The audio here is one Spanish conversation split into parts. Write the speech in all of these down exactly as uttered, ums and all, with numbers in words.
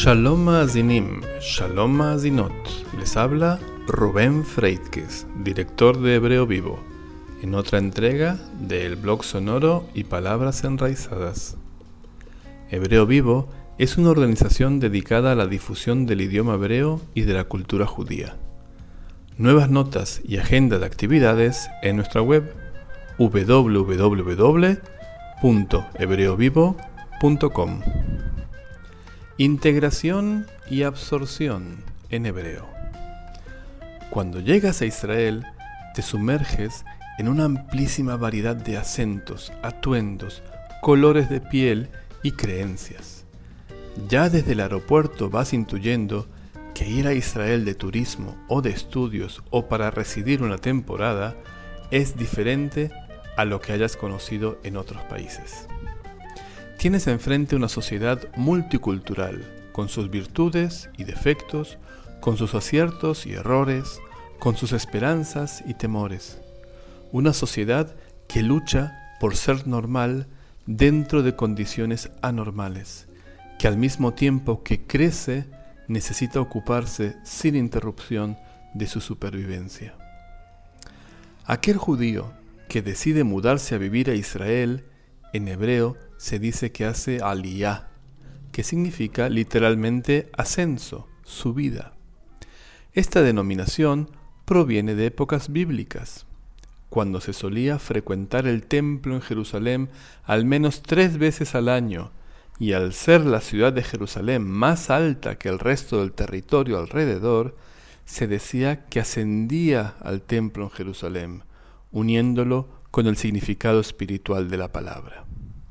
Shalom Maazinim, Shalom Maazinot. Les habla Rubén Freitges, director de Hebreo Vivo, en otra entrega del blog sonoro y palabras enraizadas. Hebreo Vivo es una organización dedicada a la difusión del idioma hebreo y de la cultura judía. Nuevas notas y agenda de actividades en nuestra web doble u doble u doble u punto hebreo vivo punto com. Integración y absorción en hebreo. Cuando llegas a Israel, te sumerges en una amplísima variedad de acentos, atuendos, colores de piel y creencias. Ya desde el aeropuerto vas intuyendo que ir a Israel de turismo o de estudios o para residir una temporada es diferente a lo que hayas conocido en otros países. Tienes enfrente una sociedad multicultural, con sus virtudes y defectos, con sus aciertos y errores, con sus esperanzas y temores. Una sociedad que lucha por ser normal dentro de condiciones anormales, que al mismo tiempo que crece, necesita ocuparse sin interrupción de su supervivencia. Aquel judío que decide mudarse a vivir a Israel, en hebreo se dice que hace aliyá, que significa literalmente ascenso, subida. Esta denominación proviene de épocas bíblicas, cuando se solía frecuentar el templo en Jerusalén al menos tres veces al año, y al ser la ciudad de Jerusalén más alta que el resto del territorio alrededor, se decía que ascendía al templo en Jerusalén, uniéndolo con el significado espiritual de la palabra.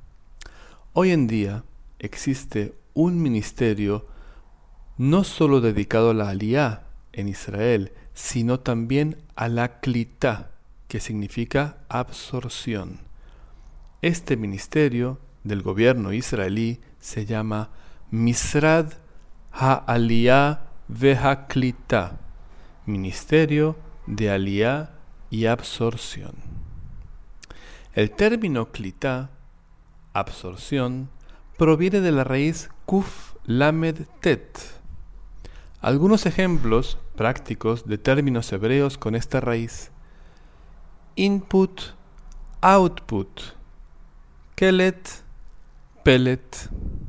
Hoy en día existe un ministerio no solo dedicado a la aliyá en Israel, sino también a la klitá, que significa absorción. Este ministerio del gobierno israelí se llama Misrad HaAliyá VeHaKlitá, Ministerio de Aliyá y Absorción. El término klitá, absorción, proviene de la raíz kuf lamed tet. Algunos ejemplos prácticos de términos hebreos con esta raíz: input, output, kelet, pellet,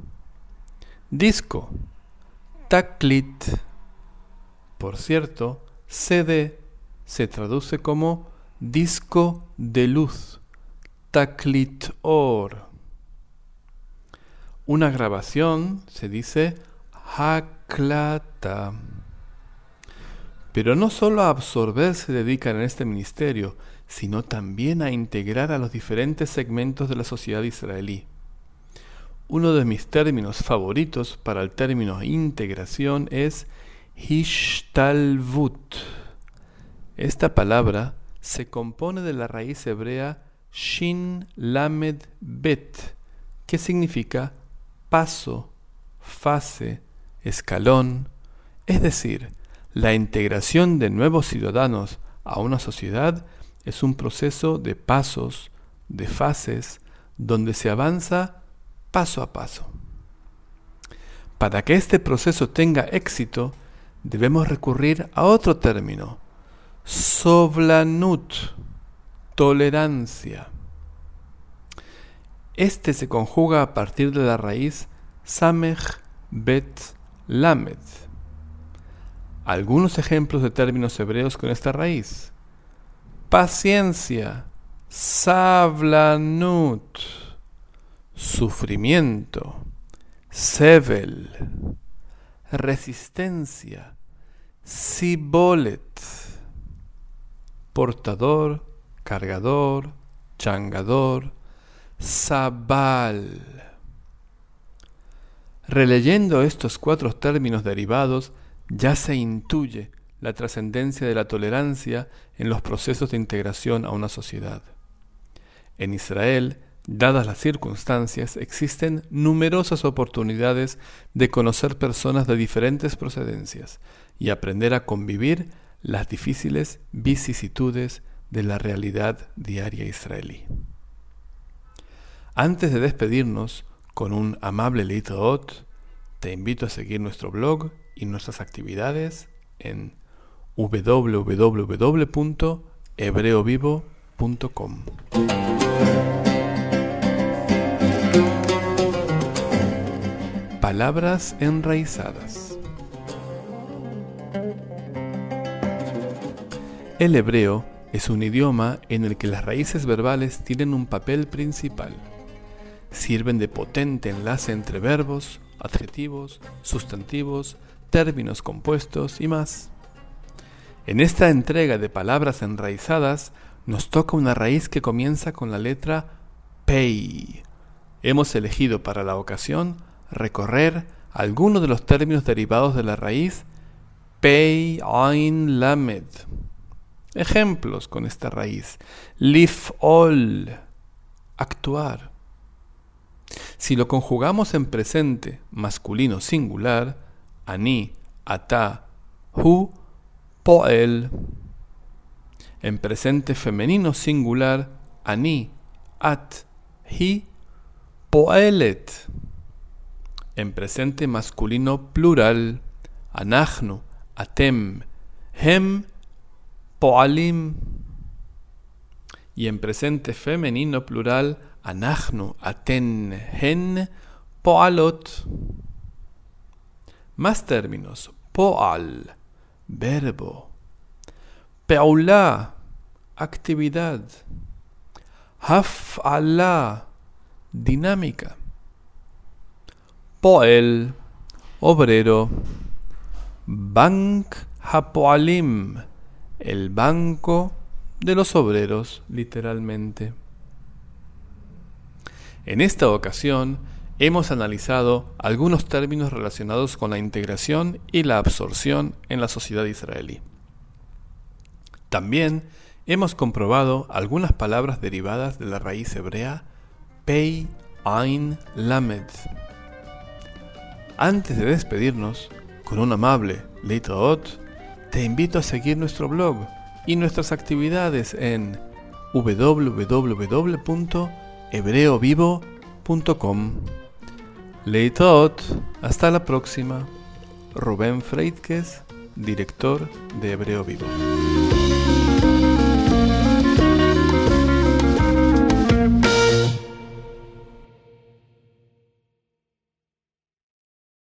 disco, taklit. Por cierto, C D se traduce como disco de luz, taklit or. Una grabación se dice haklata. Pero no solo a absorber se dedican en este ministerio, sino también a integrar a los diferentes segmentos de la sociedad israelí. Uno de mis términos favoritos para el término integración es hishtalvut. Esta palabra se compone de la raíz hebrea shin lamed bet, que significa paso, fase, escalón, es decir, la integración de nuevos ciudadanos a una sociedad es un proceso de pasos, de fases, donde se avanza paso a paso. Para que este proceso tenga éxito, debemos recurrir a otro término, sovlanut, tolerancia. Este se conjuga a partir de la raíz samech bet lamed. Algunos ejemplos de términos hebreos con esta raíz: paciencia, savlanut, sufrimiento, sevel, resistencia, sibolet, portador, cargador, changador, sabal. Releyendo estos cuatro términos derivados, ya se intuye la trascendencia de la tolerancia en los procesos de integración a una sociedad. En Israel, dadas las circunstancias, existen numerosas oportunidades de conocer personas de diferentes procedencias y aprender a convivir las difíciles vicisitudes de la realidad diaria israelí. Antes de despedirnos con un amable leitraot, Te invito a seguir nuestro blog y nuestras actividades en w w w punto hebreo vivo punto com. Palabras enraizadas. El hebreo es un idioma en el que las raíces verbales tienen un papel principal. Sirven de potente enlace entre verbos, adjetivos, sustantivos, términos compuestos y más. En esta entrega de palabras enraizadas nos toca una raíz que comienza con la letra Pei. Hemos elegido para la ocasión recorrer algunos de los términos derivados de la raíz Pei Ain Lamed. Ejemplos con esta raíz: lif'ol, actuar. Si lo conjugamos en presente masculino singular, ani, ata, hu, poel. En presente femenino singular, ani, at, hi, poelet. En presente masculino plural, anachnu, atem, hem, poalim. Y en presente femenino plural, anachnu, aten, hen, poalot. Más términos: poal, verbo; peulá, actividad; haf'alá, dinámica; poel, obrero; bank hapoalim, el banco de los obreros, literalmente. En esta ocasión hemos analizado algunos términos relacionados con la integración y la absorción en la sociedad israelí. También hemos comprobado algunas palabras derivadas de la raíz hebrea Pei Ain Lamed. Antes de despedirnos, con un amable Leitraot, te invito a seguir nuestro blog y nuestras actividades en w w w punto hebreo vivo punto com. Leitraot, hasta la próxima. Rubén Freitges, director de Hebreo Vivo.